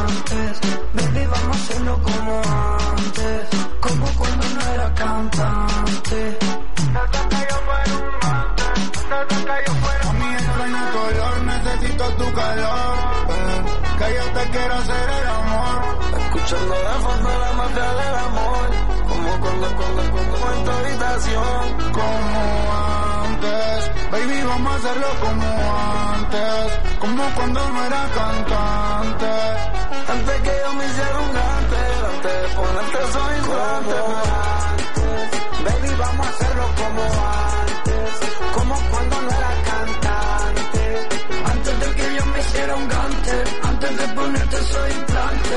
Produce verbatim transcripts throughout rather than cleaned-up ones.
antes. Baby, vamos a hacerlo como antes, como cuando no era cantante. Desde que yo fuera un guante, desde que yo fuera un guante. A mí extraño el color, necesito tu calor, eh, que yo te quiero hacer el amor. Escuchando de fondo la mafia del amor, como cuando, cuando, cuando en tu habitación. Como antes, baby, vamos a hacerlo como antes, como cuando no era cantante. Antes que yo me hiciera un gante, antes de ponerte soy implante. Baby, vamos a hacerlo como antes, como cuando no era cantante. Antes de que yo me hiciera un gante, antes de ponerte soy implante.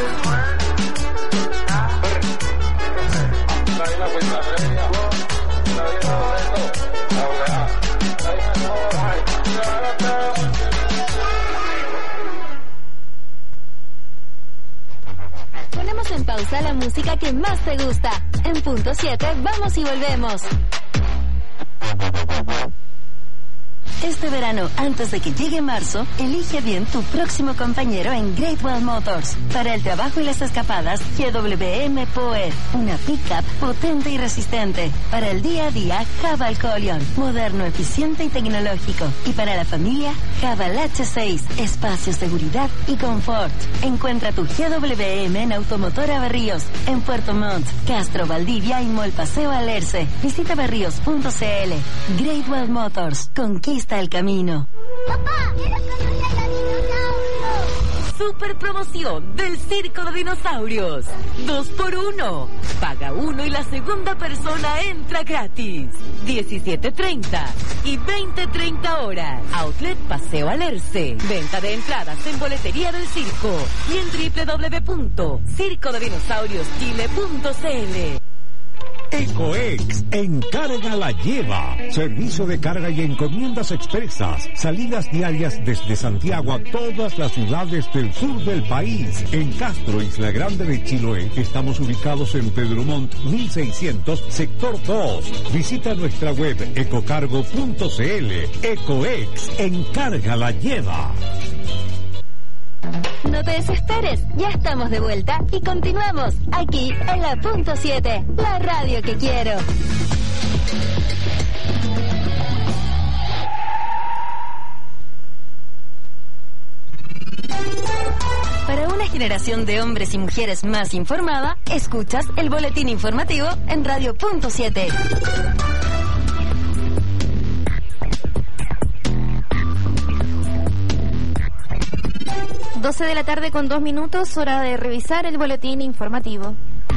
Ponemos en pausa la música que más te gusta. En punto siete, vamos y volvemos. Este verano, antes de que llegue marzo, elige bien tu próximo compañero en Great Wall Motors. Para el trabajo y las escapadas, G W M Power, una pickup potente y resistente. Para el día a día, Haval Colion, moderno, eficiente y tecnológico. Y para la familia, Haval H seis, espacio, seguridad y confort. Encuentra tu G W M en Automotora Berríos, en Puerto Montt, Castro, Valdivia y Mall Paseo Alerce. Visita berríos punto c l. Great Wall Motors, conquista el camino. ¡Papá! ¡Quiero conocer a dinosaurios! Super promoción del Circo de Dinosaurios. Dos por uno. Paga uno y la segunda persona entra gratis. diecisiete treinta y veinte treinta horas. Outlet Paseo Alerce. Venta de entradas en boletería del circo y en doble u doble u doble u punto circo de dinosaurios chile punto c l. Ecoex, encarga la lleva. Servicio de carga y encomiendas expresas. Salidas diarias desde Santiago a todas las ciudades del sur del país. En Castro, Isla Grande de Chiloé, estamos ubicados en Pedro Montt mil seiscientos, sector dos. Visita nuestra web ecocargo punto c l. Ecoex, encarga la lleva. No te desesperes, ya estamos de vuelta y continuamos aquí en la punto siete, la radio que quiero. Para una generación de hombres y mujeres más informada, escuchas el boletín informativo en radio punto siete. doce de la tarde con dos minutos, hora de revisar el boletín informativo.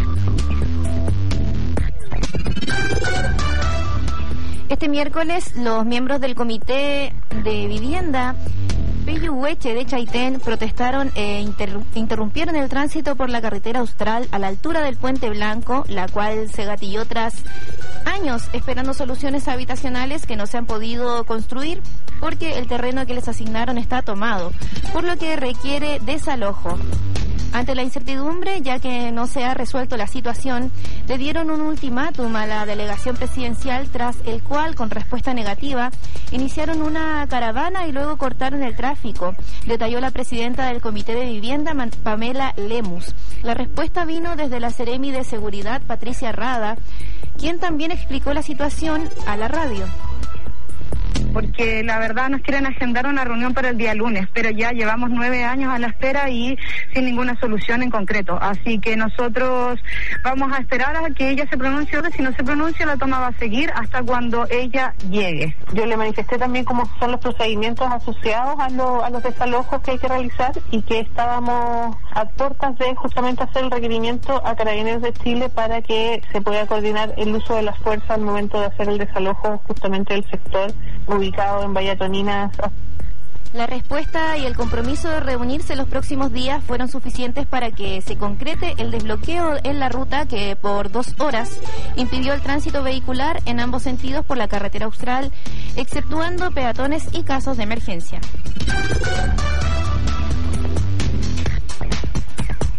Este miércoles, los miembros del Comité de Vivienda Peyuhueche de Chaitén protestaron e inter- interrumpieron el tránsito por la carretera austral a la altura del Puente Blanco, la cual se gatilló tras años esperando soluciones habitacionales que no se han podido construir porque el terreno que les asignaron está tomado, por lo que requiere desalojo. Ante la incertidumbre, ya que no se ha resuelto la situación, le dieron un ultimátum a la delegación presidencial, tras el cual, con respuesta negativa, iniciaron una caravana y luego cortaron el tráfico, detalló la presidenta del Comité de Vivienda, Pamela Lemus. La respuesta vino desde la Seremi de Seguridad, Patricia Rada, quien también explicó la situación a la radio. Porque la verdad nos quieren agendar una reunión para el día lunes, pero ya llevamos nueve años a la espera y sin ninguna solución en concreto. Así que nosotros vamos a esperar a que ella se pronuncie, si no se pronuncia la toma va a seguir hasta cuando ella llegue. Yo le manifesté también cómo son los procedimientos asociados a, lo, a los desalojos que hay que realizar y que estábamos a puertas de justamente hacer el requerimiento a Carabineros de Chile para que se pueda coordinar el uso de las fuerzas al momento de hacer el desalojo justamente del sector ubicado en Vallatoninas. La respuesta y el compromiso de reunirse los próximos días fueron suficientes para que se concrete el desbloqueo en la ruta que por dos horas impidió el tránsito vehicular en ambos sentidos por la carretera austral, exceptuando peatones y casos de emergencia.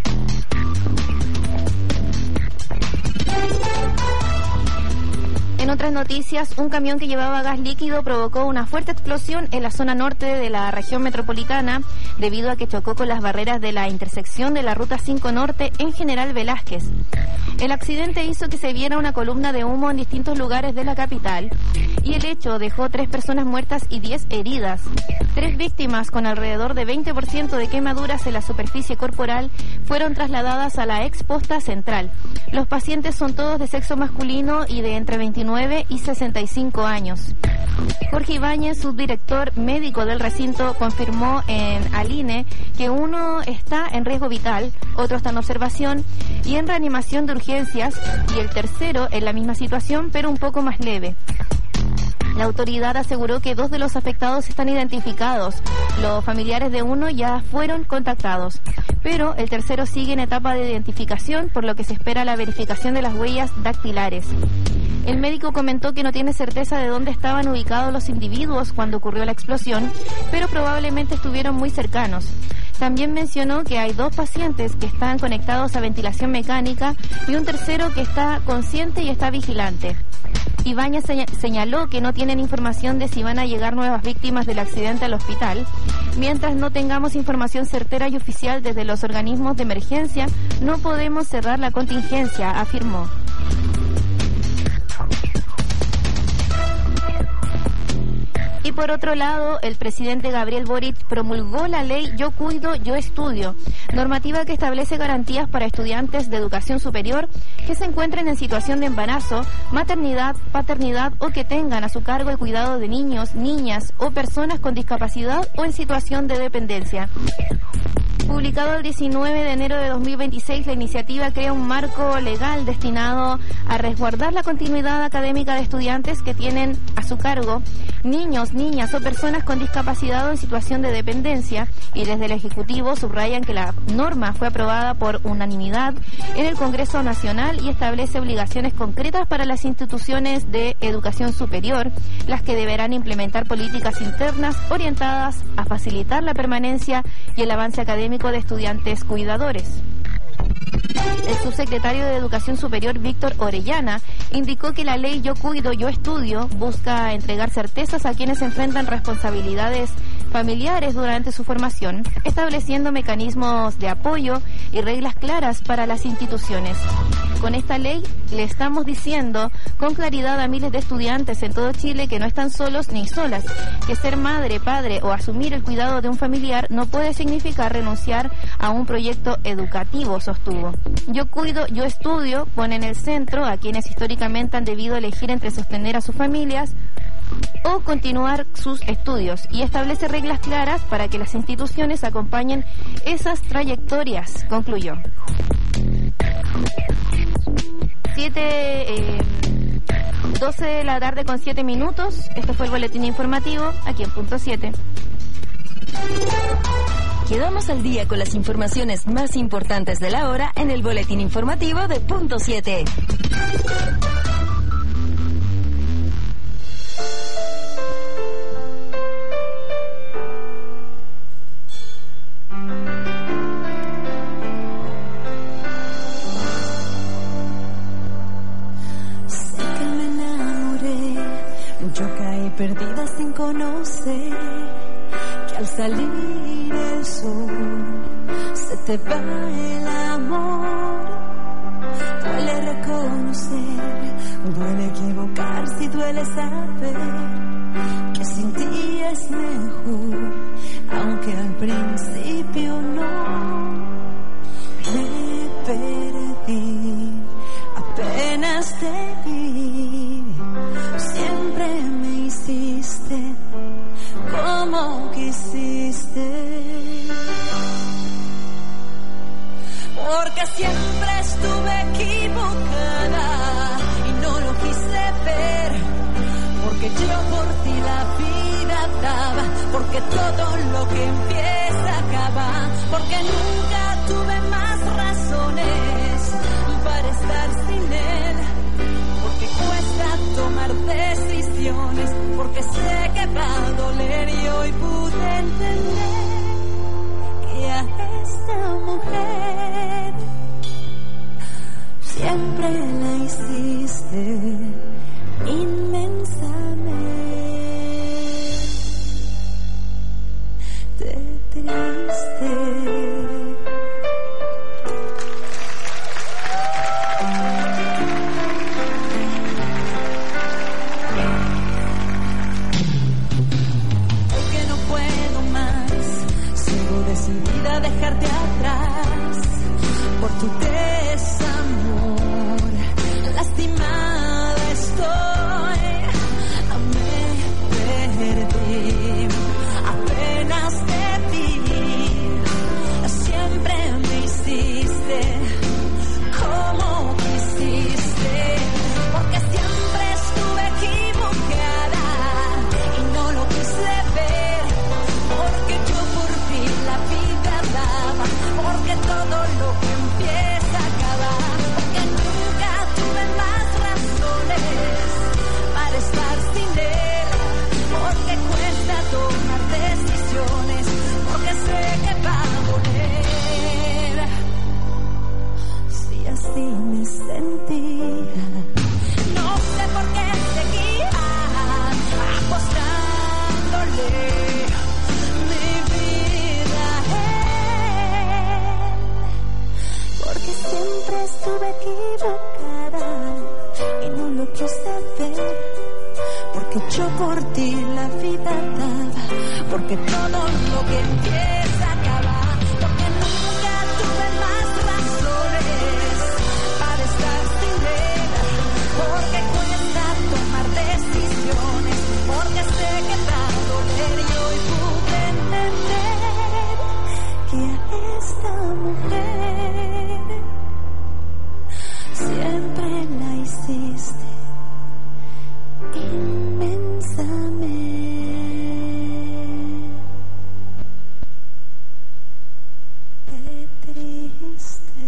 En otras noticias, un camión que llevaba gas líquido provocó una fuerte explosión en la zona norte de la región metropolitana debido a que chocó con las barreras de la intersección de la Ruta cinco Norte en General Velázquez. El accidente hizo que se viera una columna de humo en distintos lugares de la capital y el hecho dejó tres personas muertas y diez heridas. Tres víctimas con alrededor de veinte por ciento de quemaduras en la superficie corporal fueron trasladadas a la ex posta central. Los pacientes son todos de sexo masculino y de entre veintinueve y sesenta y cinco años. Jorge Ibáñez, subdirector médico del recinto, confirmó en Aline que uno está en riesgo vital, otro está en observación y en reanimación de urgencias y el tercero en la misma situación pero un poco más leve. La autoridad aseguró que dos de los afectados están identificados. Los familiares de uno ya fueron contactados, pero el tercero sigue en etapa de identificación, por lo que se espera la verificación de las huellas dactilares. El médico comentó que no tiene certeza de dónde estaban ubicados los individuos cuando ocurrió la explosión, pero probablemente estuvieron muy cercanos. También mencionó que hay dos pacientes que están conectados a ventilación mecánica y un tercero que está consciente y está vigilante. Ibáñez señaló que no tienen información de si van a llegar nuevas víctimas del accidente al hospital. Mientras no tengamos información certera y oficial desde los organismos de emergencia, no podemos cerrar la contingencia, afirmó. Y por otro lado, el presidente Gabriel Boric promulgó la ley Yo Cuido, Yo Estudio, normativa que establece garantías para estudiantes de educación superior que se encuentren en situación de embarazo, maternidad, paternidad o que tengan a su cargo el cuidado de niños, niñas o personas con discapacidad o en situación de dependencia. Publicado el diecinueve de enero de dos mil veintiséis, la iniciativa crea un marco legal destinado a resguardar la continuidad académica de estudiantes que tienen a su cargo niños, niñas o personas con discapacidad o en situación de dependencia, y desde el Ejecutivo subrayan que la norma fue aprobada por unanimidad en el Congreso Nacional y establece obligaciones concretas para las instituciones de educación superior, las que deberán implementar políticas internas orientadas a facilitar la permanencia y el avance académico de estudiantes cuidadores. El subsecretario de Educación Superior, Víctor Orellana, indicó que la ley Yo Cuido, Yo Estudio busca entregar certezas a quienes enfrentan responsabilidades familiares durante su formación, estableciendo mecanismos de apoyo y reglas claras para las instituciones. Con esta ley le estamos diciendo con claridad a miles de estudiantes en todo Chile que no están solos ni solas, que ser madre, padre o asumir el cuidado de un familiar no puede significar renunciar a un proyecto educativo, sostuvo. Yo Cuido, Yo Estudio pone en el centro a quienes históricamente han debido elegir entre sostener a sus familias o continuar sus estudios y establece reglas claras para que las instituciones acompañen esas trayectorias, concluyó. Siete, eh, doce de la tarde con siete minutos. Este fue el boletín informativo aquí en Punto siete. Quedamos al día con las informaciones más importantes de la hora en el boletín informativo de Punto siete. Yo caí perdida sin conocer que al salir el sol se te va el amor. Duele reconocer, duele equivocarse y duele saber que sin ti es mejor, aunque al principio no. Me perdí, apenas te vi. Siempre me hiciste como quisiste, porque siempre estuve equivocada y no lo quise ver, porque yo por ti la vida daba, porque todo lo que empieza acaba, porque nunca tuve más razones para estar sin él, porque cuesta tomar decisiones, porque sé que va a doler y hoy pude entender que a esta mujer siempre la hiciste. lo que empieza a acabar, porque nunca tuve más razones para estar sin él, porque cuesta tomar decisiones, porque sé que va a doler. Si así me sentía, no sé por qué seguía apostándole mi vida a él, porque siempre estuve equivocada y no lo quise ver, porque yo por ti la vida daba, porque todo lo que empieza acaba, porque nunca tuve más razones para estar sin él, porque cuesta tomar decisiones, porque sé que va a doler, y hoy pude entender que a esta mujer siempre la hiciste inmensamente triste.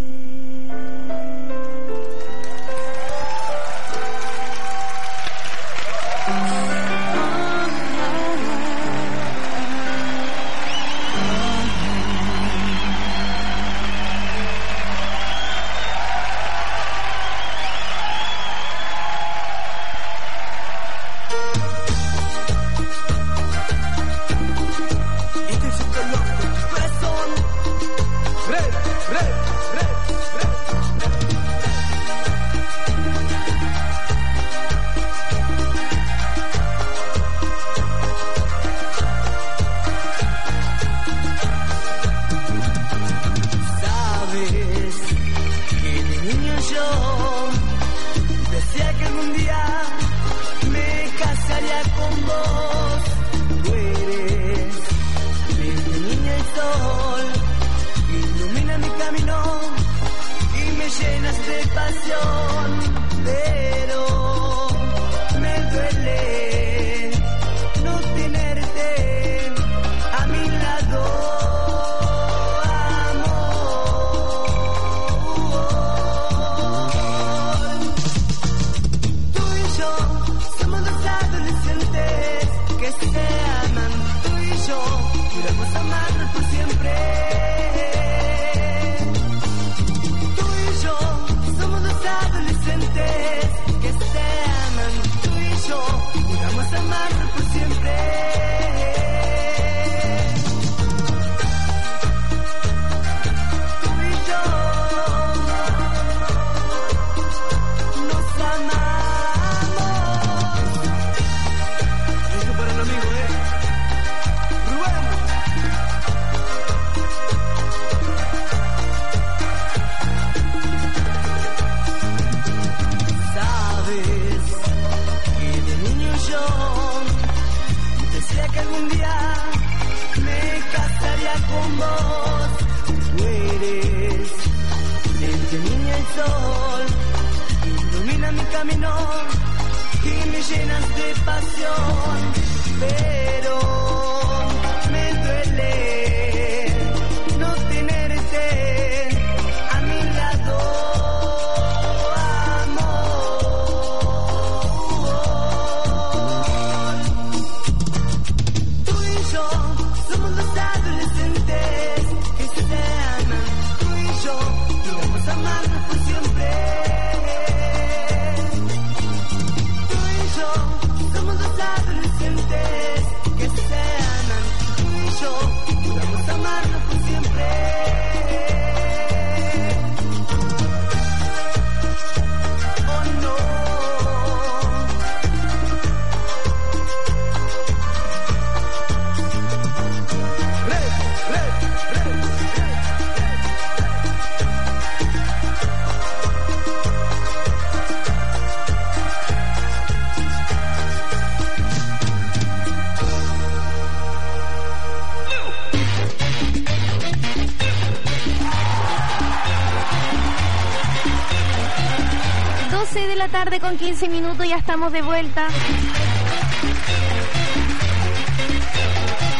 Tarde con quince minutos, ya estamos de vuelta. Y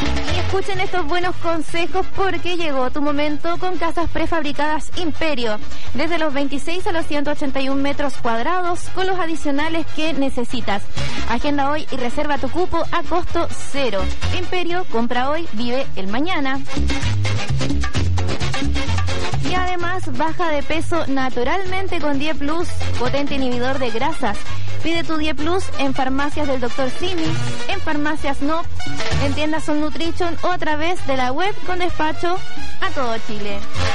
Escuchen estos buenos consejos porque llegó tu momento con casas prefabricadas Imperio. Desde los veintiséis a los ciento ochenta y un metros cuadrados con los adicionales que necesitas. Agenda hoy y reserva tu cupo a costo cero. Imperio, compra hoy, vive el mañana. Y además baja de peso naturalmente con Die Plus, potente inhibidor de grasas. Pide tu Die Plus en farmacias del doctor Simi, en farmacias No, en tiendas Son Nutrition o a través de la web con despacho a todo Chile.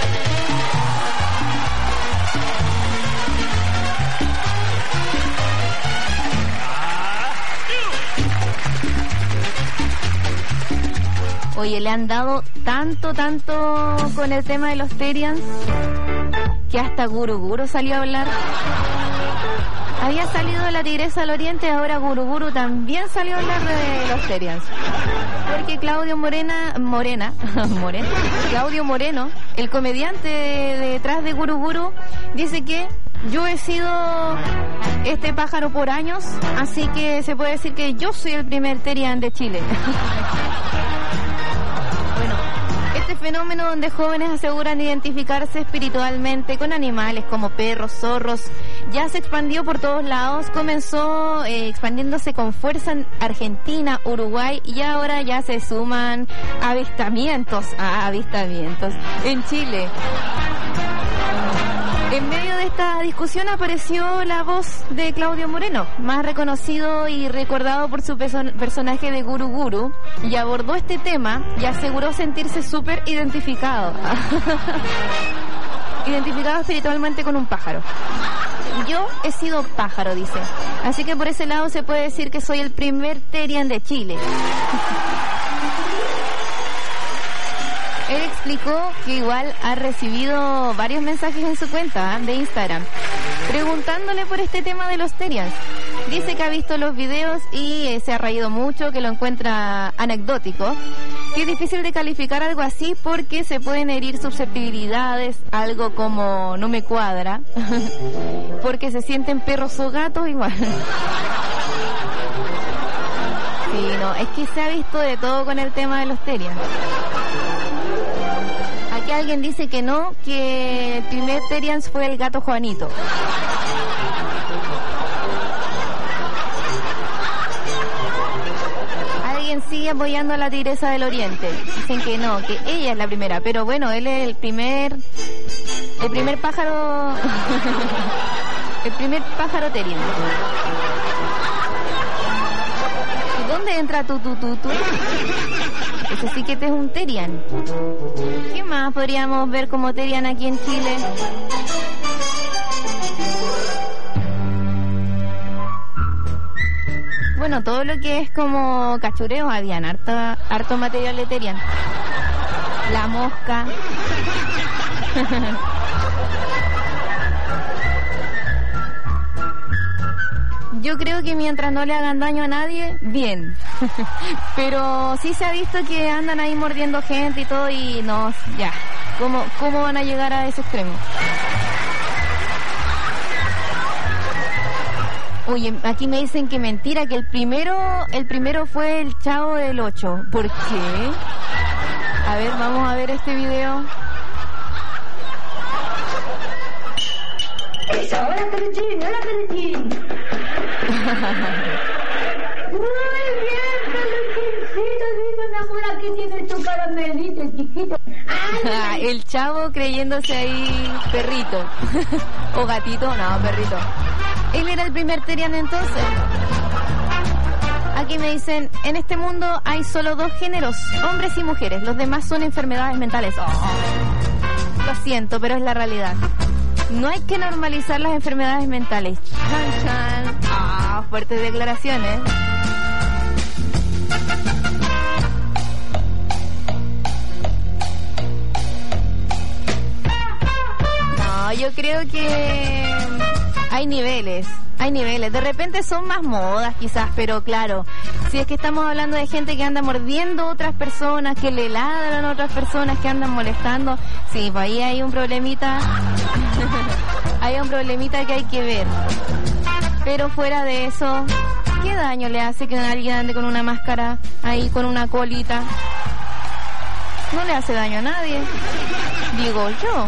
Oye, le han dado tanto, tanto con el tema de los Terians que hasta Guru Guru salió a hablar. Había salido la Tigresa del Oriente, ahora Guru Guru también salió a hablar de los Terians. Porque Claudio Morena, Morena, Morena, Claudio Moreno, el comediante detrás de Guru Guru, dice que yo he sido este pájaro por años, así que se puede decir que yo soy el primer Terian de Chile. Este fenómeno donde jóvenes aseguran identificarse espiritualmente con animales como perros, zorros, ya se expandió por todos lados, comenzó eh, expandiéndose con fuerza en Argentina, Uruguay y ahora ya se suman avistamientos, ah, avistamientos en Chile. En medio de esta discusión apareció la voz de Claudio Moreno, más reconocido y recordado por su perso- personaje de Guru Guru, y abordó este tema y aseguró sentirse súper identificado. Identificado espiritualmente con un pájaro. Yo he sido pájaro, dice. Así que por ese lado se puede decir que soy el primer Terian de Chile. Él explicó que igual ha recibido varios mensajes en su cuenta ¿eh? de Instagram, preguntándole por este tema de los Terians. Dice que ha visto los videos y eh, se ha reído mucho, que lo encuentra anecdótico, que es difícil de calificar algo así porque se pueden herir susceptibilidades, algo como no me cuadra, porque se sienten perros o gatos igual. Sí, no, es que se ha visto de todo con el tema de los Terians. Aquí alguien dice que no, que el primer Terians fue el gato Juanito. Alguien sigue apoyando a la Tigresa del Oriente. Dicen que no, que ella es la primera, pero bueno, él es el primer, el primer pájaro, el primer pájaro Terian. ¿Y dónde entra tu tu tu tu? Ese sí que este es un Terian. ¿Qué más podríamos ver como Terian aquí en Chile? Bueno, todo lo que es como cachureos, habían harto, harto material de Terian. La mosca. Yo creo que mientras no le hagan daño a nadie, bien. Pero sí se ha visto que andan ahí mordiendo gente y todo y no, ya. ¿Cómo, cómo van a llegar a ese extremo? Oye, aquí me dicen que mentira, que el primero, el primero fue el Chavo del Ocho. ¿Por qué? A ver, vamos a ver este video. Eso, hola Peluchín, hola Peluchín. Muy bien, Peluchincito, viva mi amor, aquí tienes tu caramelito, chiquito. Ah, el Chavo creyéndose ahí perrito. O gatito, no, perrito. Él era el primer Terian entonces. Aquí me dicen, en este mundo hay solo dos géneros, hombres y mujeres, los demás son enfermedades mentales. Oh, lo siento, pero es la realidad. No hay que normalizar las enfermedades mentales. Chan, chan. Ah, fuertes declaraciones. No, yo creo que hay niveles. Hay niveles, de repente son más modas quizás, pero claro, si es que estamos hablando de gente que anda mordiendo a otras personas, que le ladran a otras personas, que andan molestando, sí, pues ahí hay un problemita, hay un problemita que hay que ver. Pero fuera de eso, ¿qué daño le hace que alguien ande con una máscara ahí, con una colita? no le hace daño a nadie, digo yo.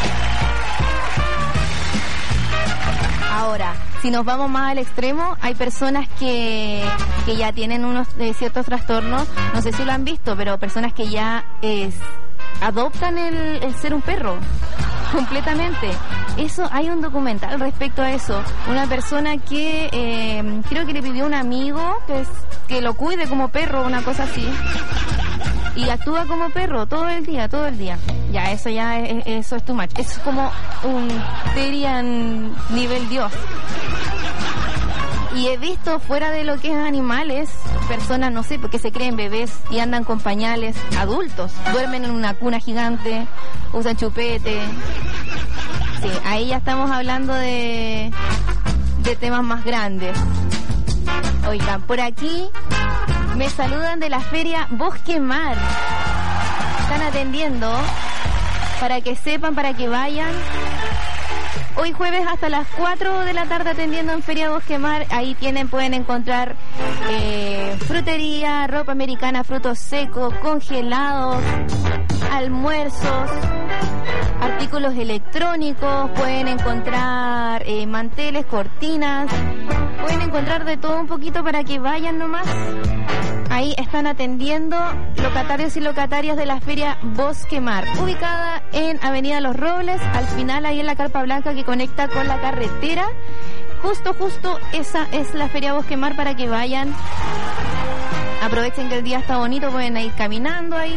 Ahora, si nos vamos más al extremo, hay personas que, que ya tienen unos eh, ciertos trastornos, no sé si lo han visto, pero personas que ya eh, adoptan el, el ser un perro completamente. Eso, hay un documental respecto a eso. Una persona que eh, creo que le pidió a un amigo que, es, que lo cuide como perro, una cosa así. Y actúa como perro todo el día, todo el día. Ya, eso ya es, eso es too much. Eso es como un Terian nivel Dios. Y he visto fuera de lo que es animales, personas, no sé, porque se creen bebés y andan con pañales, adultos. Duermen en una cuna gigante, usan chupete. Sí, ahí ya estamos hablando de, de temas más grandes. Oigan, por aquí me saludan de la feria Bosque Mar. Están atendiendo para que sepan, para que vayan. Hoy jueves hasta las cuatro de la tarde atendiendo en Feria Bosque Mar. Ahí tienen, pueden encontrar eh, frutería, ropa americana, frutos secos, congelados, almuerzos, artículos electrónicos, pueden encontrar eh, manteles, cortinas, pueden encontrar de todo un poquito para que vayan nomás. Ahí están atendiendo locatarios y locatarias de la Feria Bosque Mar, ubicada en Avenida Los Robles, al final ahí en la Carpa Blanca que conecta con la carretera. Justo, justo esa es la Feria Bosque Mar para que vayan. Aprovechen que el día está bonito, pueden ir caminando ahí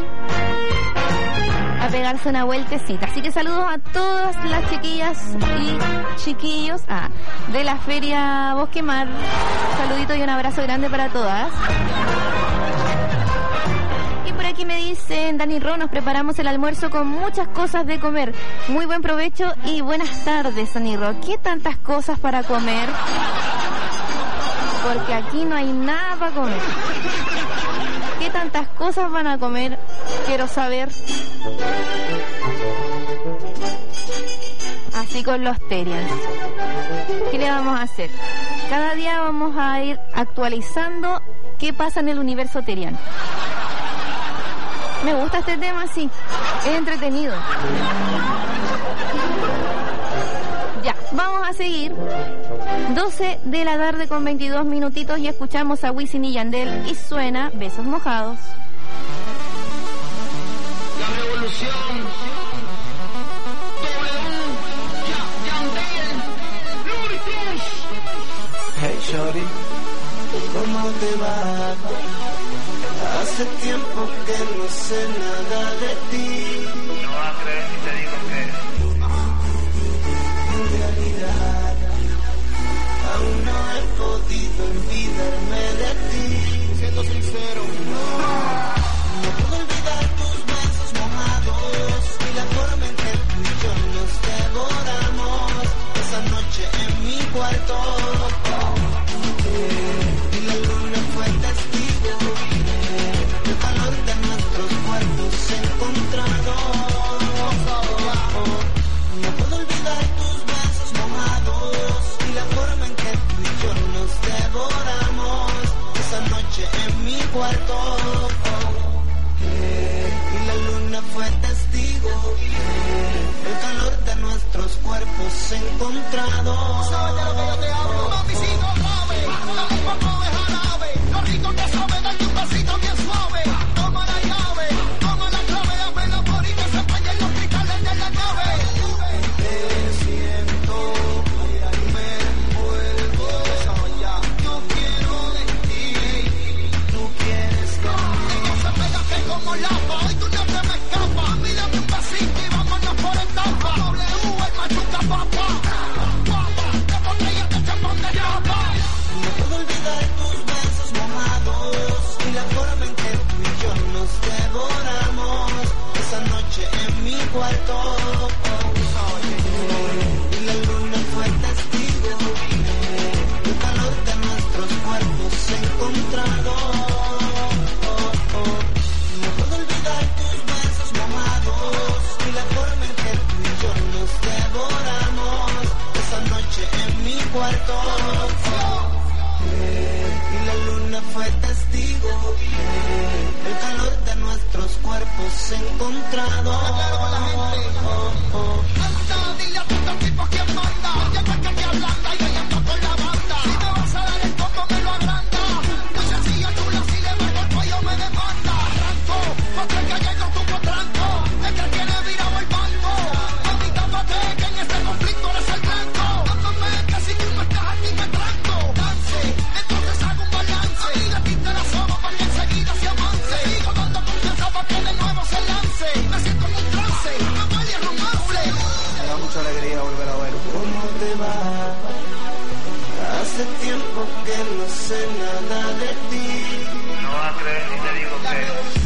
a pegarse una vueltecita. Así que saludos a todas las chiquillas y chiquillos ah, de la Feria Bosque Mar. Saludito y un abrazo grande para todas. Y por aquí me dicen, Dani Ro, nos preparamos el almuerzo con muchas cosas de comer. Muy buen provecho y buenas tardes, Dani Ro. ¿Qué tantas cosas para comer? Porque aquí no hay nada para comer. ¿Qué tantas cosas van a comer? Quiero saber. Así con los Terians. ¿Qué le vamos a hacer? Cada día vamos a ir actualizando qué pasa en el universo Terian. Me gusta este tema, sí. Es entretenido. Ya, vamos a seguir. doce de la tarde con veintidós minutitos y escuchamos a Wisin y Yandel y suena Besos Mojados. La revolución. Hey shorty, ¿cómo te va? Hace tiempo que no sé nada de ti. No vas a creer si te digo que en realidad aún no he podido olvidarme de ti. Siendo sincero, no, no puedo olvidar tus besos mojados y la forma en que tú y yo nos devoramos esa noche en mi cuarto. Y la luna fue testigo, el calor de nuestros cuerpos encontrados. No puedo olvidar tus besos mojados y la forma en que tú y yo nos devoramos esa noche en mi cuarto. Y la luna fue testigo, el calor de nuestros cuerpos encontrados. ¿Sabes de lo que yo te hablo, mamicito? Dale un poco de jarabe, lo rico que sabe, darte un pasito bien suave. Toma la llave, toma la clave, hazme el amor y que se empañen los cristales de la nave. Te siento, me envuelvo, yo quiero de ti, tú quieres de mí. Entonces pégate como lava, y tú no te me escapas. Mírame un pasito y vámonos por etapa. W, el machuca papá, guapa, de botella de chapón de llapa. No puedo olvidar tus besos mojados y la forma en que tú y yo nos devoramos esa noche en mi cuarto. Y la luna fue testigo, el calor de nuestros cuerpos encontrados. No puedo olvidar tus besos mojados y la forma en que tú y yo nos devoramos esa noche en mi cuarto. Y la luna fue testigo, el calor de nuestro nuestros cuerpos encontrados. Oh, oh. Anda, dile a todos los tipos que manda, que no es que te ablanda y yo ando con la banda. Si me vas a dar el combo me lo agranda. Muy sencilla, chula, si le bajo el cuello me demanda. Arranco, porque que llego tu potranco, el que tiene virado el banco. Ahorita mate que en este conflicto eres el blanco. Dándome que si tú no estás aquí me tranco. Dance, entonces hago un balance. Y la quita la soba para que enseguida se avance. Sigo dando confianza para que de nuevo se lance. Me siento en un trance, no vaya romance. Me da mucha alegría volver a ver. ¿Cómo te va? Hace tiempo que no sé nada de ti. No vas a creer ni te digo que...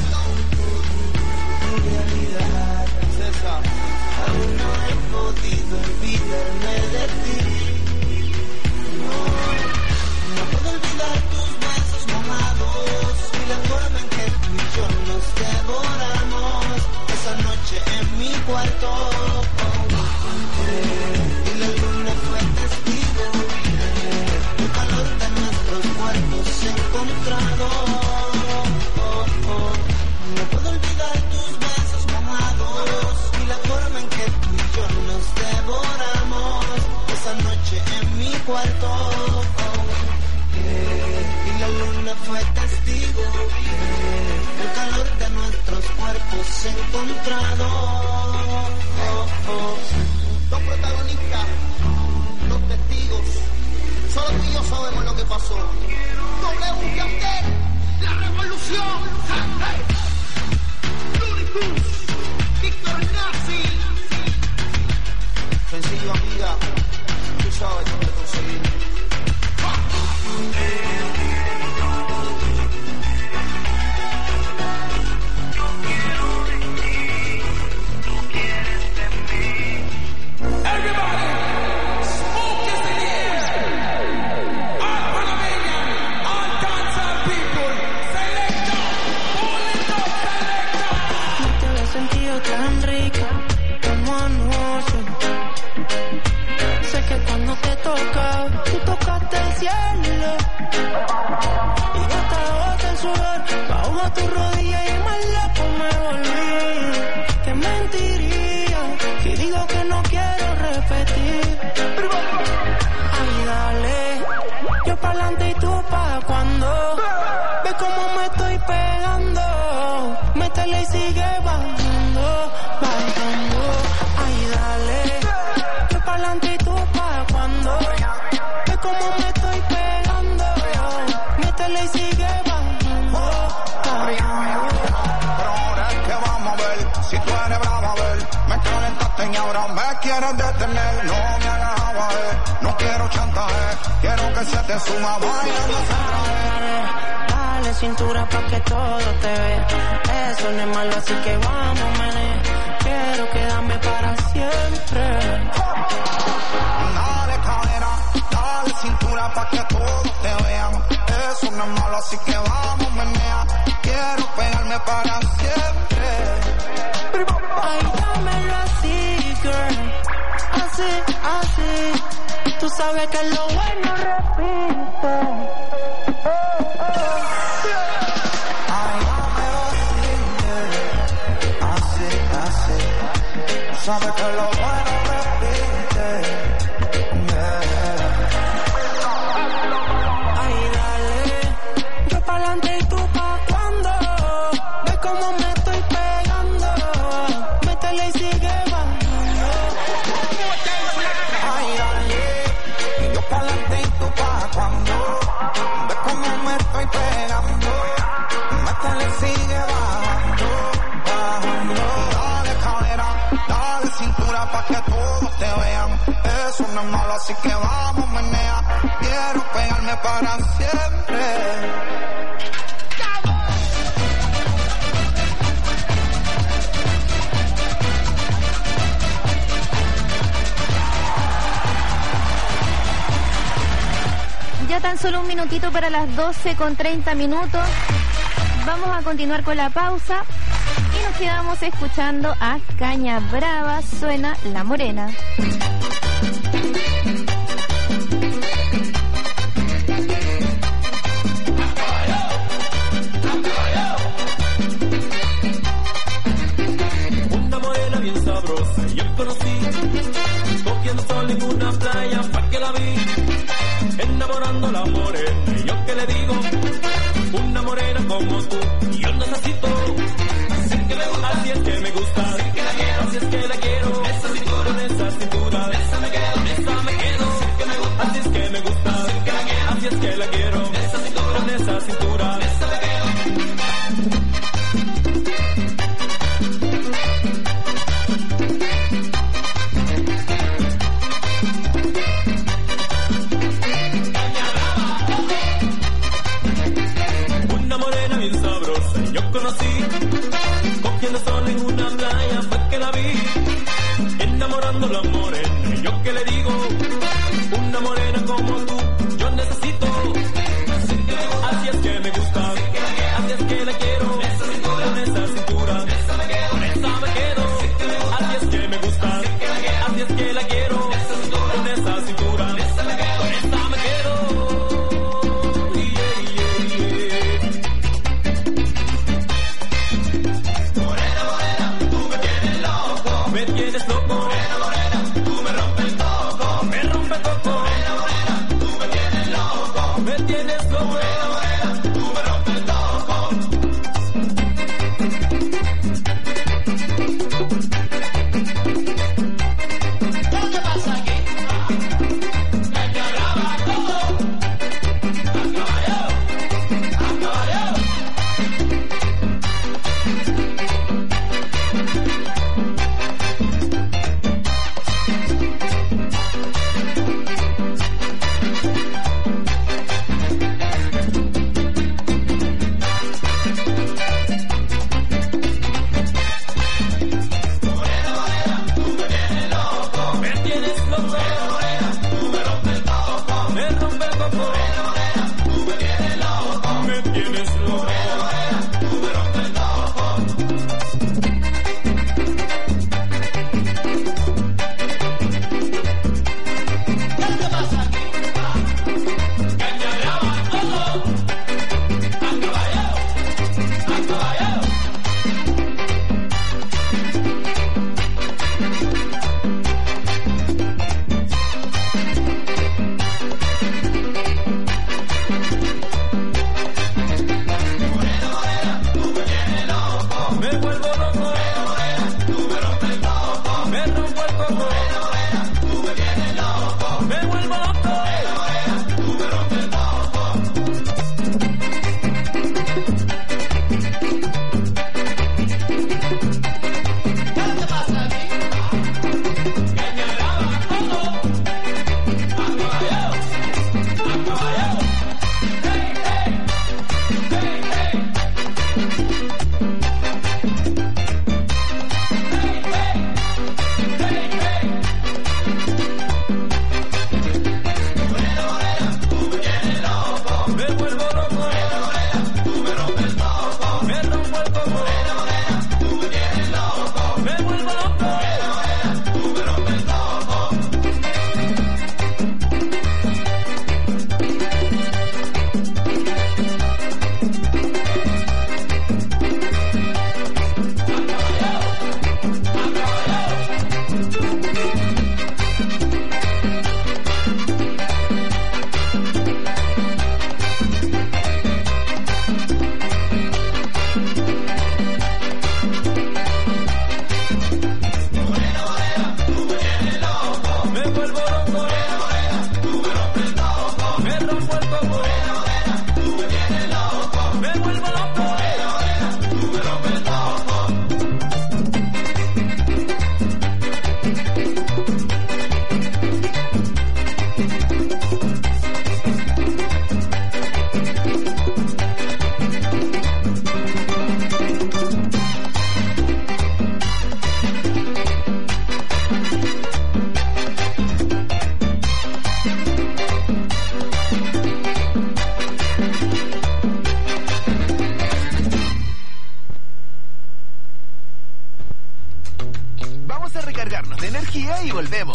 En realidad, César, aún no he podido olvidarme de ti. No, no puedo olvidar tus besos mojados y la forma en que tú y yo nos devoramos esa noche en mi cuarto. Y la luna fue testigo, el calor de nuestros cuerpos encontrados. No puedo olvidar tus besos mojados y la forma en que tú y yo nos devoramos esa noche en mi cuarto. Y la luna fue testigo, el calor de nuestros cuerpos encontrados. dos protagonistas, dos testigos, solo tú y yo sabemos lo que pasó. W Yandel, la revolución. Hey. Looney Tunes, Víctor Nazi. Sencillo, amiga, tú sabes dónde conseguir. Tan rica como anoche. Sé que cuando te toca, tú tocaste el cielo. Y yo estaba el sudor bajo tu rodilla y más loco me volví. Que mentiría si digo que no quiero repetir. Ay, dale, yo pa'lante y tú pa' cuando. Ve cómo me estoy pegando. Métele y sigue bajando, bajando. Ay, dale, yo pa'lante y tú pa' cuando. Ve cómo me estoy pegando. Métele y sigue bajando, bajando. Pero ahora es que vamos a ver, si tú eres brava, a ver. Me calentaste y ahora me quieres detener. No me hagas agua, eh. No quiero chantaje, quiero que se te suma. Bailando Dale cintura pa' que todo te vea. Eso no es malo, así que vamos, mané. Quiero quedarme para siempre. Dale cadera, dale cintura pa' que todos te vean. Eso no es malo, así que vamos, menea. Quiero pegarme para siempre. Ay, dámelo así, girl. Así, así. Tú sabes que lo bueno repite. Oh, oh. Ay, dámelo así, así, así. Tú sabes que lo bueno repite. Yeah. Ay, dale, yo pa'lante y tú pa' cuando. Ve cómo me estoy pegando. Métele y sigue bajando. Ay, dale, yo pa'lante y tú pa' cuando. Ve cómo me estoy pegando. Métele, sigue bajando, bajando. Dale cadera, dale cintura pa' que todos te vean. Eso no es malo, así que vamos, menea. Quiero pegarme para siempre. Ya tan solo un minutito para las doce con treinta minutos. Vamos a continuar con la pausa y nos quedamos escuchando a Caña Brava. Suena La Morena. cogiendo sol en una playa, fue que la vi, enamorando la morena. Y yo que le digo, una morena como tú, yo necesito. Así que me gusta, así es que me gusta, así que la quiero, así es que la quiero. Esa cintura, con esa cintura, esa me quedo, esa me quedo. Así que me gusta, así es que me gusta, así que la quiero, así es que la quiero. Esa cintura, con esa cintura, esa me quedo. Yo conocí, cogiendo sol en una playa, fue que la vi, enamorando la morena. Y yo que le digo, una morena como tú, yo necesito. Así, que, así es que me gusta, así es que la quiero. Con esa cintura, con esa me quedo. Así es que me gusta, así es que la quiero. Con esa cintura, con esa me quedo. Me tienes loco, morena, morena, tú me rompes el coco, me rompe el coco, morena, morena, tú me tienes loco, me tienes loco, morena, morena, tú me rompes el coco. ¿Qué pasa aquí? El que graba todo, a caballo, a caballo. y volvemos.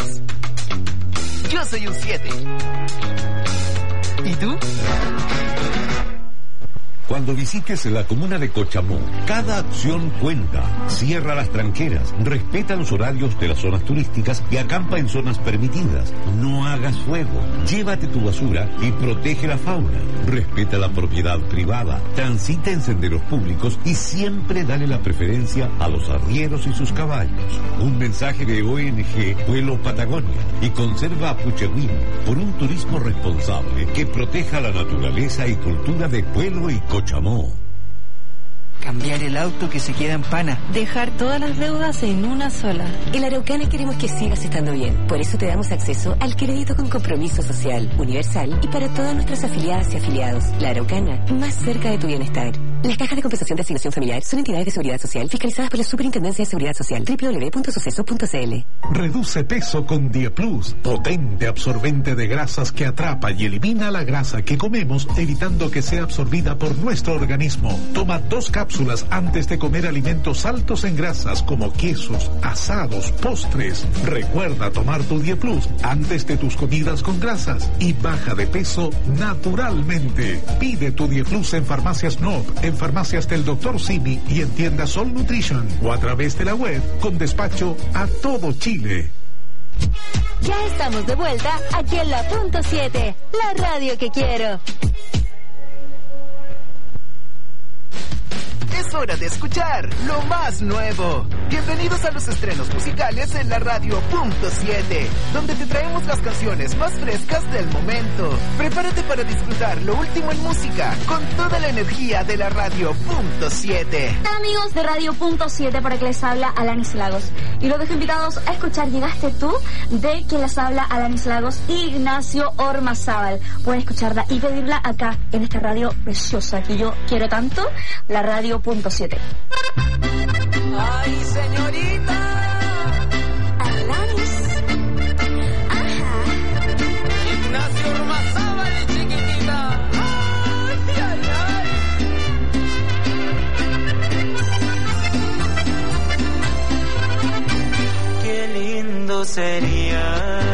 Yo soy un siete. ¿Y tú? Cuando visites la comuna de Cochamó, cada acción cuenta. Cierra las tranqueras, respeta los horarios de las zonas turísticas y acampa en zonas permitidas. No hagas fuego, llévate tu basura y protege la fauna. Respeta la propiedad privada, transita en senderos públicos y siempre dale la preferencia a los arrieros y sus caballos. Un mensaje de O N G Vuelo Patagonia y Conserva Apuchehuín por un turismo responsable que proteja la naturaleza y cultura de Puelo y Cochamó. Cambiar el auto que se queda en pana. Dejar todas las deudas en una sola. En la Araucana queremos que sigas estando bien. Por eso te damos acceso al crédito con compromiso social, universal y para todas nuestras afiliadas y afiliados. La Araucana, más cerca de tu bienestar. Las cajas de compensación de asignación familiar son entidades de seguridad social fiscalizadas por la Superintendencia de Seguridad Social. doble u doble u doble u punto suceso punto c l. Reduce peso con Dieplus, potente absorbente de grasas que atrapa y elimina la grasa que comemos, evitando que sea absorbida por nuestro organismo. Toma dos cápsulas antes de comer alimentos altos en grasas como quesos, asados, postres. Recuerda tomar tu Dieplus antes de tus comidas con grasas y baja de peso naturalmente. Pide tu Dieplus en Farmacias N O P, en farmacias del doctor Simi y en tiendas Sol Nutrition o a través de la web con despacho a todo Chile. Ya estamos de vuelta aquí en la punto siete, la radio que quiero. Es hora de escuchar lo más nuevo. Bienvenidos a los estrenos musicales en la radio punto siete, donde te traemos las canciones más frescas del momento. Prepárate para disfrutar lo último en música con toda la energía de la radio punto siete. Hola amigos de radio punto siete, para que les habla Alanis Lagos. Y los dejo invitados a escuchar Llegaste tú, de quien les habla Alanis Lagos y Ignacio Ormazábal. Pueden escucharla y pedirla acá en esta radio preciosa que yo quiero tanto, la radio punto siete. Ay, señorita Alanis. Ajá. Ignacio Ormazábal, chiquitita. Ay, ay, ay. Qué lindo sería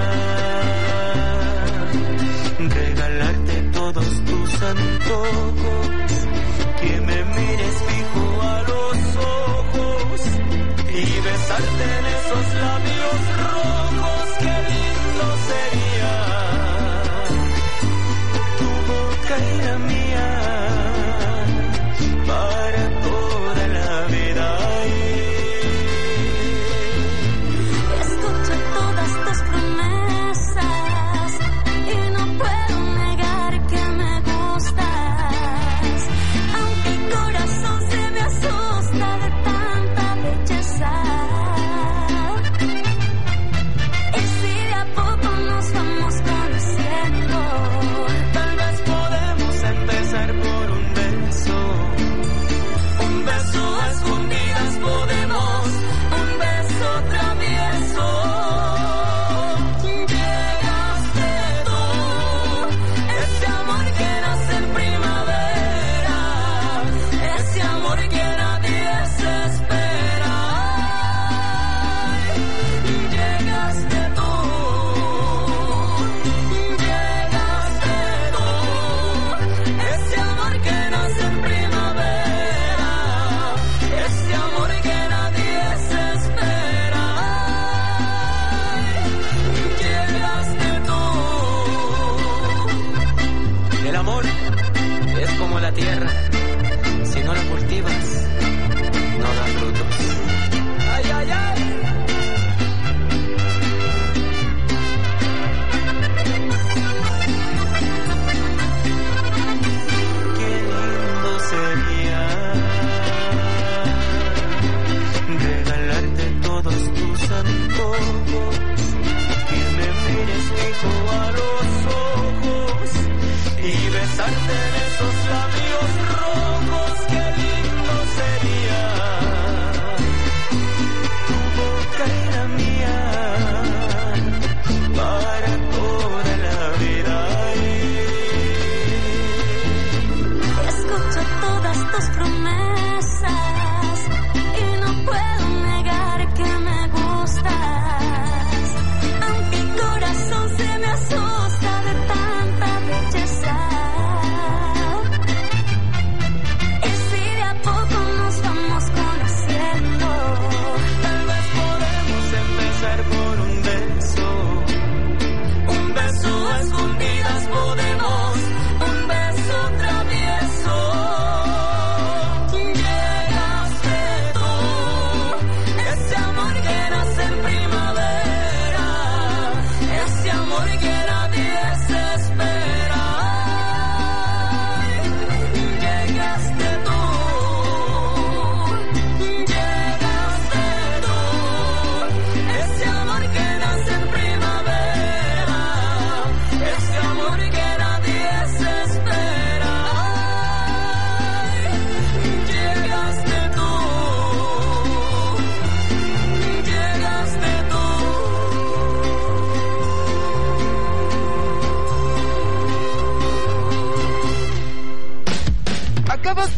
regalarte todos tus antojos, que me mires fijo a los ojos y besarte en esos labios rojos. Qué lindo sería tu boca y la mía para toda la vida. Escucho todas tus promesas y no puedo negar que me gustas.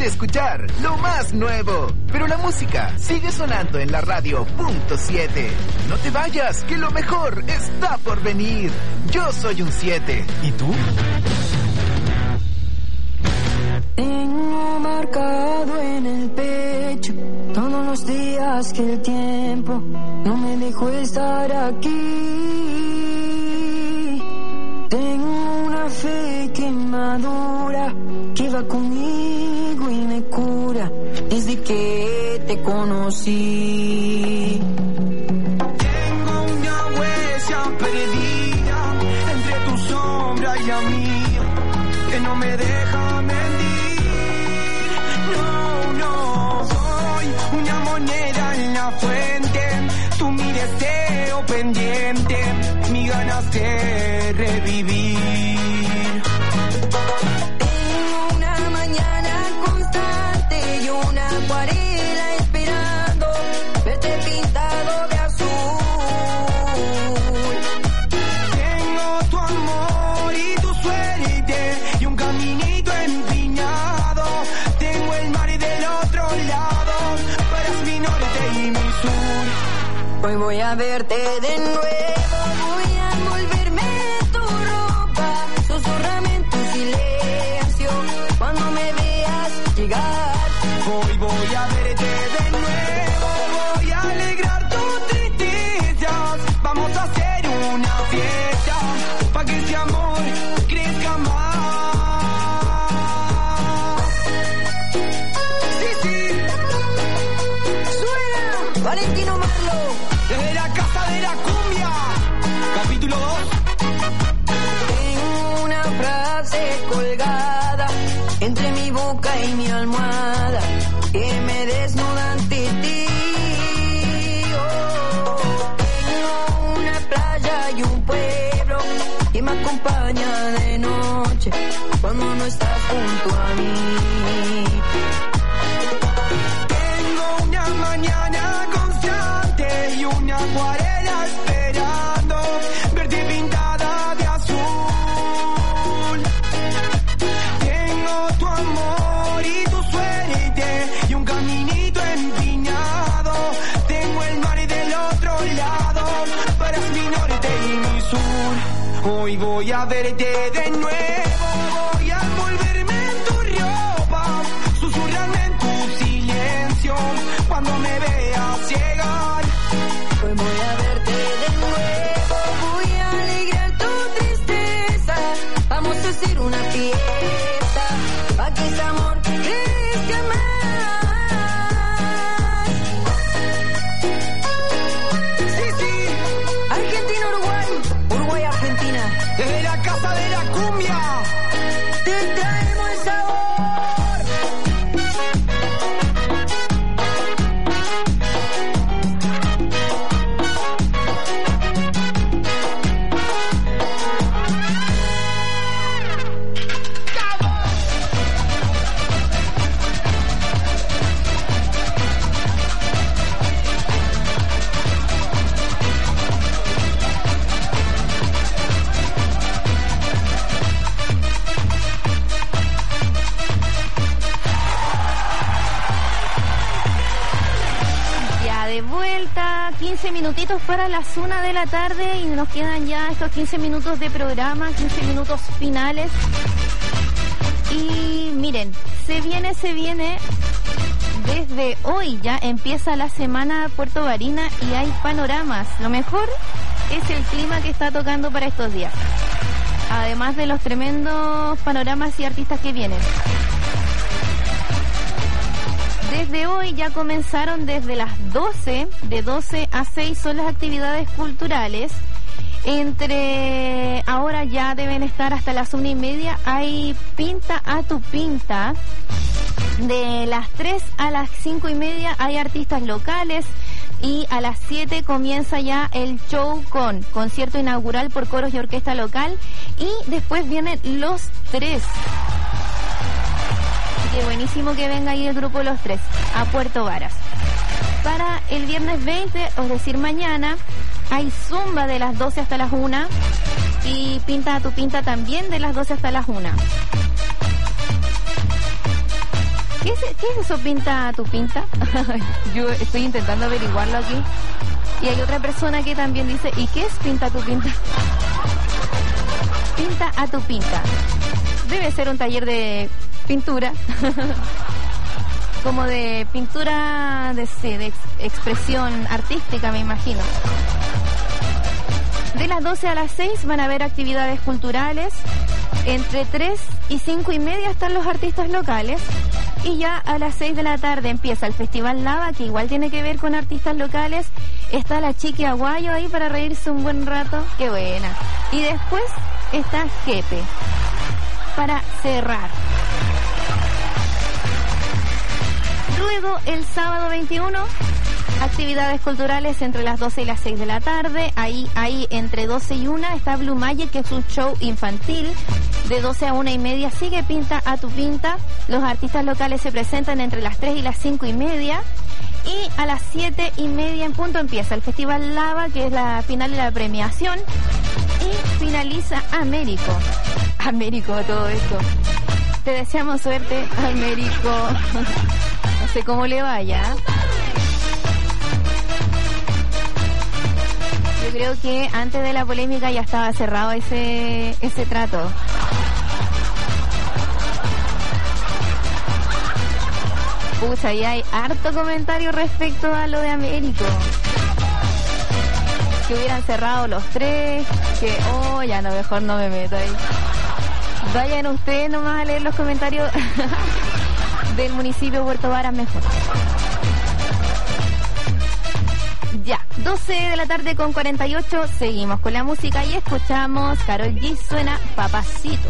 de escuchar lo más nuevo. Pero la música sigue sonando en la radio punto siete. No te vayas, que lo mejor está por venir. Yo soy un siete. ¿Y tú? Tengo marcado en el pecho todos los días que el tiempo no me dejó estar aquí. Tengo una fe que madura, que va conmigo y me cura desde que te conocí. Tengo una huella perdida entre tu sombra y la mía, que no me deja mentir. No, no, soy una moneda en la fuente, tú mi deseo pendiente, mi ganas de revivir. Tengo una mañana constante y una acuarela esperando verte pintado de azul. Tengo tu amor y tu suerte y un caminito empinado. Tengo el mar del otro lado, para mi norte y mi sur. Hoy voy a verte de nuevo, voy a envolverme en tu ropa, susurrame en tu silencio cuando me veas llegar. Hoy voy a verte de nuevo, voy a alegrar tus tristezas. Vamos a hacer una fiesta, pa' que ese amor crezca más. Sí, sí, Suena Valentino Marlo, desde la casa de la cumbia, capítulo dos. tengo una frase colgada entre mi boca y mi almohada que me desnuda ante ti. Oh, tengo una playa y un pueblo que me acompaña de noche cuando no estás junto a mí. Tengo una mañana constante y una acuarela esperando verte pintada de azul. Tengo tu amor y tu suerte y un caminito empinado. Tengo el mar del otro lado, para mi norte y mi sur. Hoy voy a verte de nuevo, voy a envolverme en tu ropa, susurrarme en tu silencio cuando me veas llegar. Hoy voy a verte de nuevo, voy a alegrar tu tristeza. Vamos a hacer una fiesta, pa' que ese amor crezca más. Sí, sí, Argentina, Uruguay, Uruguay, Argentina. desde la casa de la cumbia. Te traemos el sabor. Ya de vuelta, quince minutitos para las una de la tarde y nos quedan ya estos quince minutos de programa, quince minutos finales. Y miren, se viene, se viene, desde hoy ya empieza la semana Puerto Barina y hay panoramas. Lo mejor es el clima que está tocando para estos días, además de los tremendos panoramas y artistas que vienen. Desde hoy ya comenzaron desde las doce, de doce a seis son las actividades culturales. Entre ahora ya deben estar hasta las una y media. Hay Pinta a tu Pinta. De las tres a las cinco y media hay artistas locales. Y a las siete comienza ya el show con concierto inaugural por coros y orquesta local. Y después vienen Los Tres. Qué buenísimo que venga ahí el grupo Los Tres a Puerto Varas. Para el viernes veinte, es decir mañana, hay zumba de las doce hasta las una y Pinta a tu Pinta también de las doce hasta las una. ¿Qué es, ¿Qué es eso, pinta tu pinta? Yo estoy intentando averiguarlo aquí. Y hay otra persona que también dice, ¿y qué es pinta tu pinta? Pinta a tu pinta. Debe ser un taller de pintura. Como de pintura de, sí, de ex, expresión artística, me imagino. De las doce a las seis van a haber actividades culturales. Entre tres y cinco y media están los artistas locales. Y ya a las seis de la tarde empieza el Festival Lava, que igual tiene que ver con artistas locales. Está la Chiqui Aguayo ahí para reírse un buen rato. ¡Qué buena! Y después está Jepe para cerrar. Luego, el sábado veintiuno, actividades culturales entre las doce y las seis de la tarde. Ahí, ahí entre doce y una está Blue Magic, que es un show infantil. De doce a una y media sigue Pinta a tu Pinta. Los artistas locales se presentan entre las tres y las cinco y media. Y a las siete y media en punto empieza el Festival Lava, que es la final de la premiación. Y finaliza Américo. Américo, todo esto. Te deseamos suerte, Américo. No sé cómo le vaya. Yo creo que antes de la polémica ya estaba cerrado ese, ese trato. Pucha, ahí hay harto comentario respecto a lo de Américo. Que hubieran cerrado los tres, que, oh, ya no, mejor no me meto ahí. Vayan ustedes nomás a leer los comentarios del municipio de Puerto Varas mejor. Ya, doce de la tarde con cuarenta y ocho, seguimos con la música y escuchamos Karol G, suena Papacito.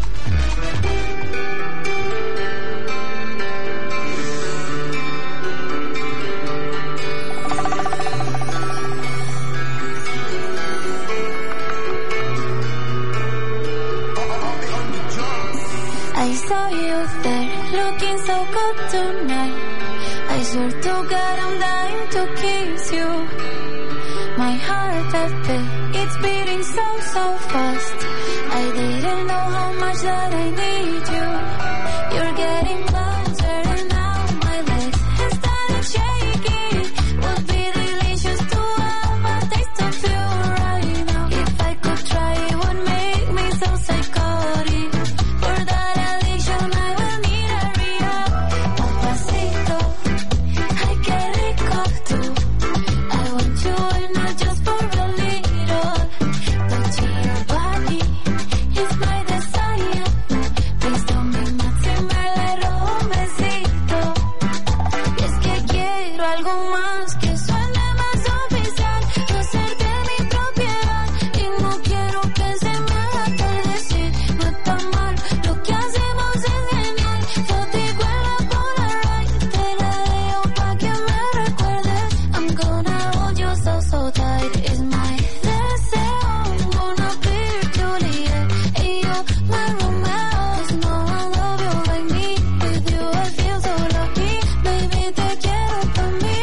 I saw you there, looking so good tonight. I swear to God I'm dying to kiss you. My heart that beat, it's beating so, so fast. I didn't know how much that I need you. You're getting closer and now my legs have started shaking. Would be delicious to have a taste of you right now. If I could try, it would make me so psychotic. For that addiction I will need a rehab. Papacito, ay que rico tú. I want you and not just for a little. Touching your body is my desire. Please don't be mad si me le robo un besito. Y es que quiero algo más que suene más oficial. Hacerte mi propiedad y no quiero que se me haga tarde. No está mal, lo que hacemos es genial. Yo digo en la Polaroid, te la dejo pa' que me recuerdes. I'm gonna hold you so, so tight. It's my deseo. I'm gonna be Juliet y yo my Romeo. There's no one love you like me. With you I feel so lucky. Baby, te quiero pa' mí.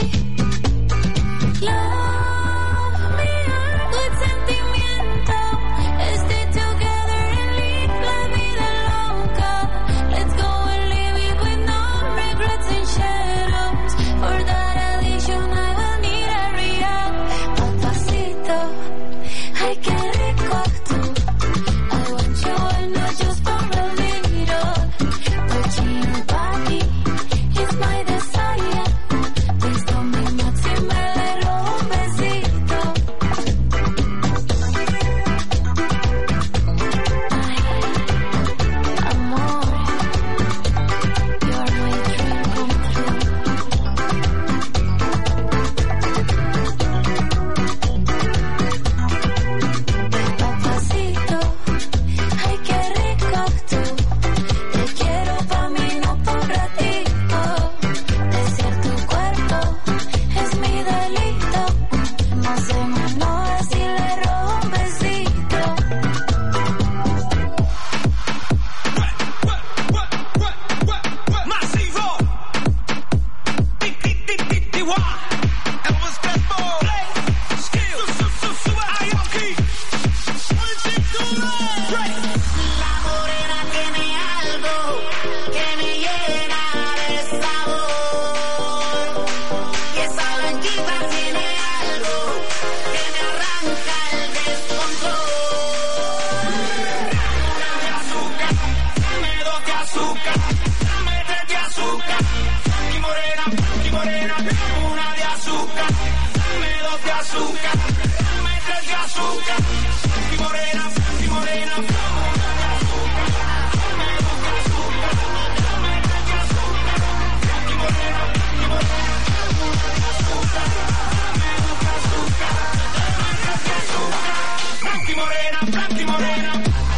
Love me with sentimiento. Stay together and live la vida loca. Let's go and live it with no regrets and shadows. For that addiction I will need a rehab. Papacito, ay que rico tú. I want you and not just for a little. Touching your body is my desire. Please don't be mad si me le robo un besito. Ay, amor, you're my dream come true. Papacito, azúcar. Y morena, y morena, Frankie Morena, Frankie Morena.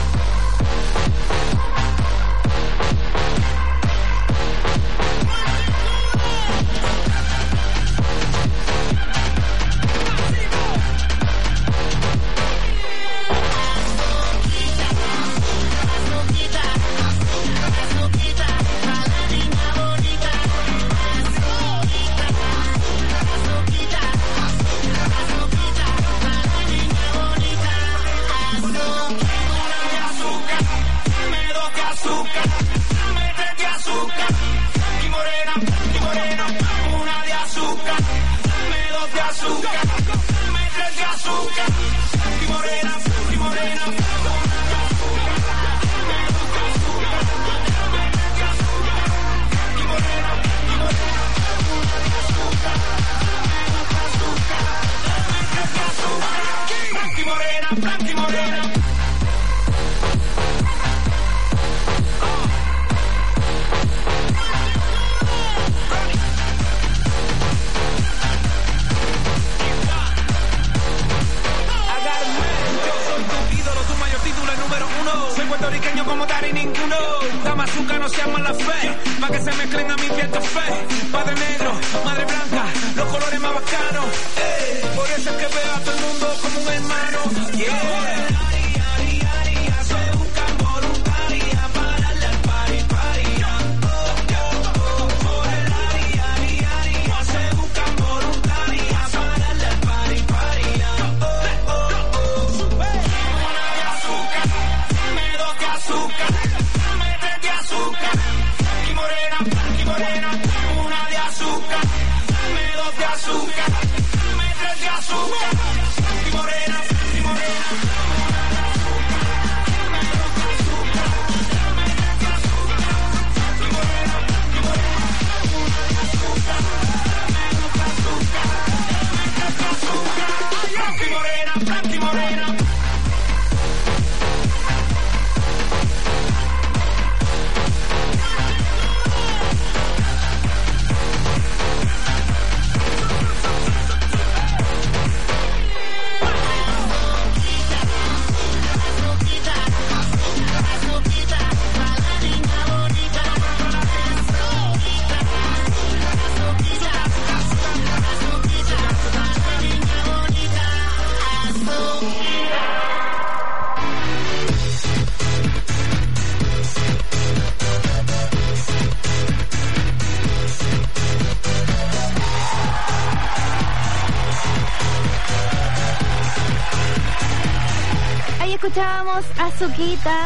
Escuchábamos Azuquita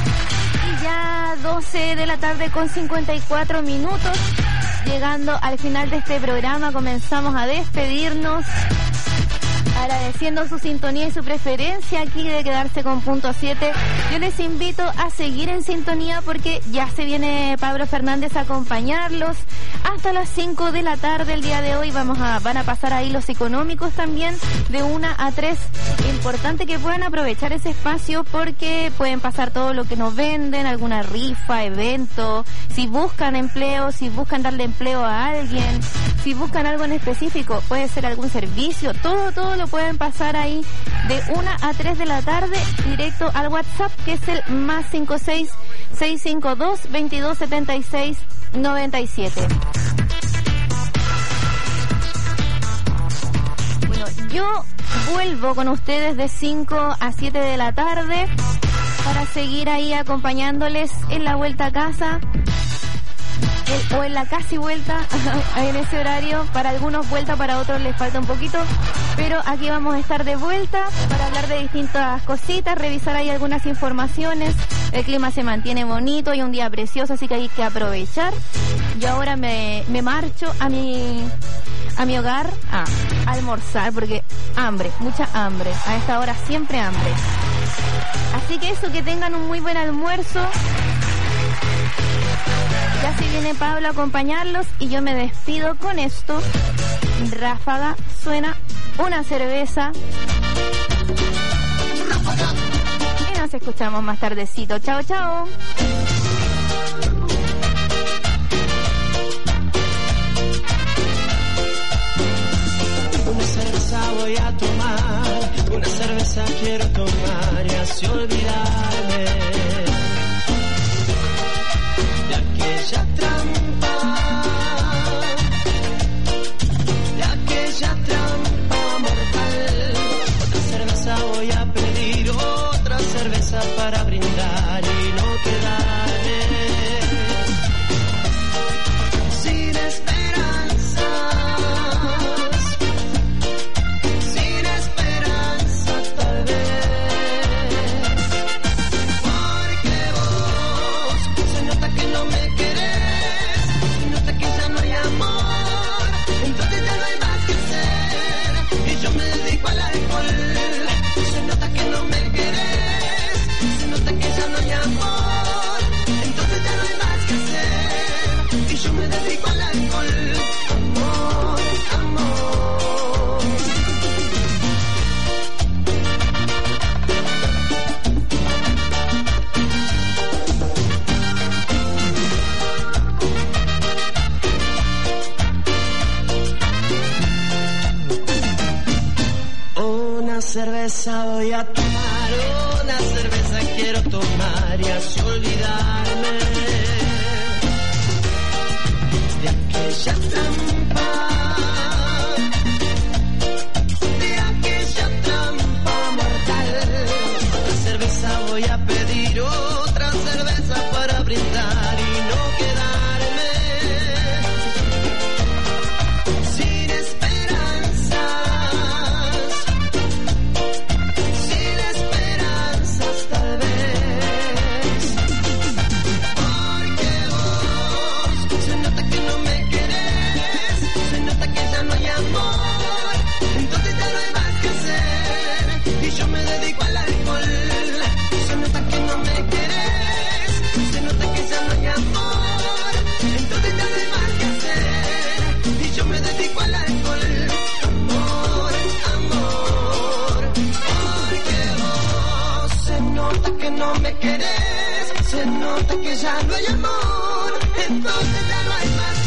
y ya doce de la tarde con cincuenta y cuatro minutos, llegando al final de este programa, comenzamos a despedirnos, agradeciendo su sintonía y su preferencia aquí de quedarse con Punto siete. Yo les invito a seguir en sintonía porque ya se viene Pablo Fernández a acompañarlos hasta las cinco de la tarde el día de hoy. Vamos a, van a pasar ahí los económicos también de una a tres. Importante que puedan aprovechar ese espacio porque pueden pasar todo lo que nos venden, alguna rifa, evento, si buscan empleo, si buscan darle empleo a alguien, si buscan algo en específico, puede ser algún servicio, todo, todo lo pueden pasar ahí de una a tres de la tarde directo al WhatsApp, que es el más cinco seis, seis cinco dos, veintidós setenta y seis noventa y siete. Bueno, yo vuelvo con ustedes de cinco a siete de la tarde para seguir ahí acompañándoles en la vuelta a casa. El, o en la casi vuelta en ese horario, para algunos vuelta, para otros les falta un poquito, pero aquí vamos a estar de vuelta para hablar de distintas cositas, revisar ahí algunas informaciones. El clima se mantiene bonito y un día precioso, así que hay que aprovechar. Yo ahora me, me marcho a mi a mi hogar a almorzar porque hambre, mucha hambre, a esta hora siempre hambre. Así que eso, que tengan un muy buen almuerzo. Ya se viene Pablo a acompañarlos y yo me despido con esto. Ráfaga, suena una cerveza. Nos escuchamos más tardecito. Chao, chao. Una cerveza voy a tomar, una cerveza quiero tomar y así olvidarme de aquella trampa, de aquella trampa mortal. Otra cerveza voy a pedir, otra cerveza para brindar y no quedarme sin esperanza. Cerveza voy a tomar, una cerveza quiero tomar y así olvidarme de aquella trampa, de aquella trampa mortal. Otra cerveza voy a pedir, otra cerveza para brindar y no quedarme sin esperanza. No me querés, se nota que ya no hay amor, entonces ya no hay más